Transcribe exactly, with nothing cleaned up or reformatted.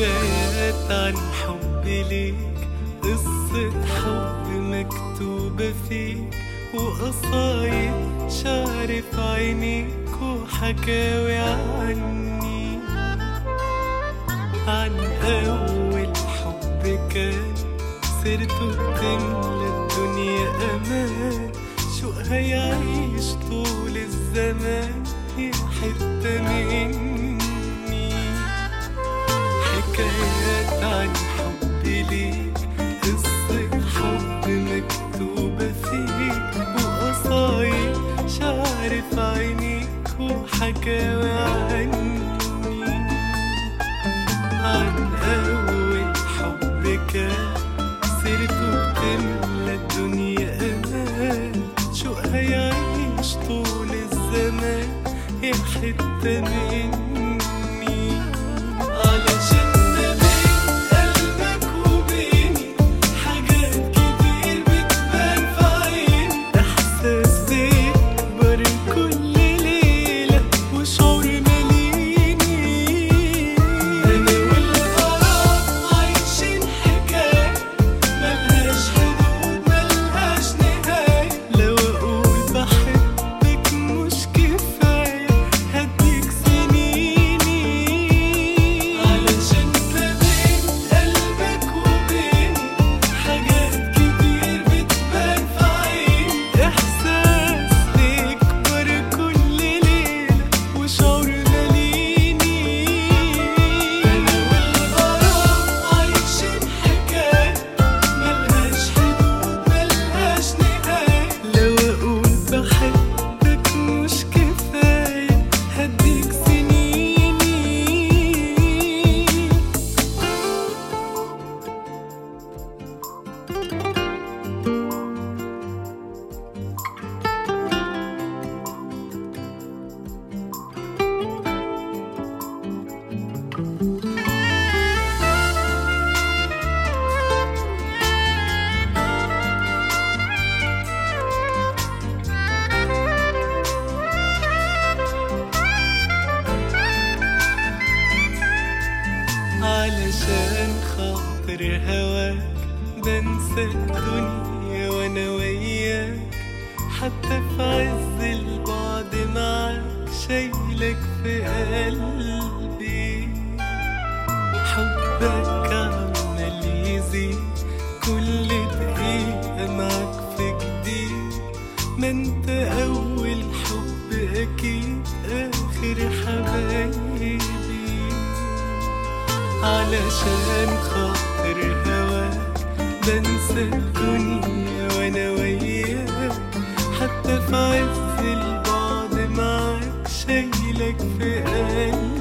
حكايات عن حب ليك، قصة حب مكتوبة فيك، وقصايد شعر في عينيك، وحكاوي عني عن أول حب كان سيرته بتملى الدنيا أمان، شوق هيعيش طول الزمان هي حتة مني. حكايات عن حب ليك، قصة حب مكتوبة فيك، وقصايد شعر في عينيك، وحكاوي عني عن أول حب كان سيرته بتملى الدنيا أمان، شوق هيعيش طول الزمان هي حتة مني. علشان خاطر هواك بنسى الدنيا وانا وياك، حتى في عز البعد معاك شايلك في قلبي. حبك عمال يزيد كل دقيقة معاك في جديد، ما انت اول حب اكيد اخر حبايبي. علشان خاطر هواك بنسى الدنيا وانا وياك، حتى في عز البعد معاك شايلك في قلبي.